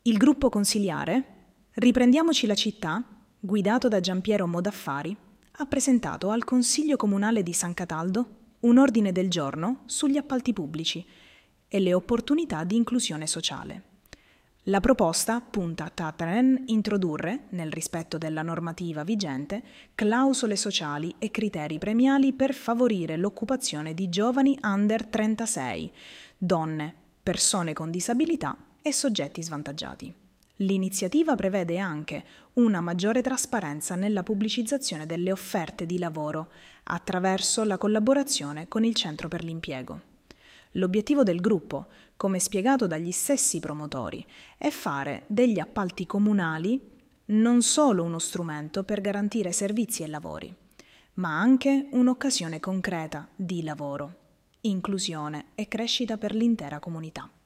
Il gruppo consiliare Riprendiamoci la città, guidato da Giampiero Modaffari, ha presentato al Consiglio Comunale di San Cataldo un ordine del giorno sugli appalti pubblici e le opportunità di inclusione sociale. La proposta punta a introdurre, nel rispetto della normativa vigente, clausole sociali e criteri premiali per favorire l'occupazione di giovani under 36, donne, persone con disabilità e soggetti svantaggiati. L'iniziativa prevede anche una maggiore trasparenza nella pubblicizzazione delle offerte di lavoro attraverso la collaborazione con il Centro per l'Impiego. L'obiettivo del gruppo, come spiegato dagli stessi promotori, è fare degli appalti comunali non solo uno strumento per garantire servizi e lavori, ma anche un'occasione concreta di lavoro, inclusione e crescita per l'intera comunità.